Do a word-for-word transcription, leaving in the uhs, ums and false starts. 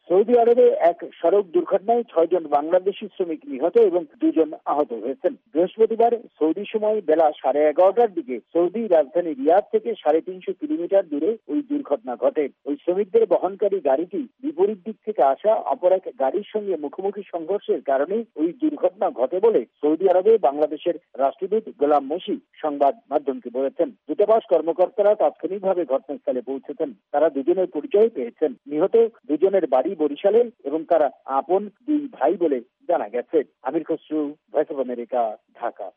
Saudi আরবে এক সড়ক দুর্ঘটনায় ছয়জন বাংলাদেশি শ্রমিক নিহত এবং দুজন আহত হয়েছেন। বৃহস্পতিবার সৌদি সময় বেলা সাড়ে এগারোটার দিকে সৌদি রাজধানী রিয়াদ থেকে সাড়ে তিনশো কিলোমিটার দূরে ওই দুর্ঘটনা ঘটে। ওই শ্রমিকদের বহনকারী গাড়িটি বিপরীত দিক থেকে আসা অপর এক গাড়ির সঙ্গে মুখোমুখি সংঘর্ষের কারণে ওই দুর্ঘটনা ঘটে বলে সৌদি আরবে বাংলাদেশের রাষ্ট্রদূত গোলাম মসি সংবাদ মাধ্যমকে বলেছেন। দূতাবাস কর্মকর্তারা তাৎক্ষণিকভাবে ঘটনাস্থলে পৌঁছেছেন। তারা দুজনের পরিচয় পেয়েছেন। নিহত দুজনের বাড়ি বরিশালে এবং তারা আপন দুই ভাই বলে জানা গেছে। Amir Khasru, voice of America, Dhaka.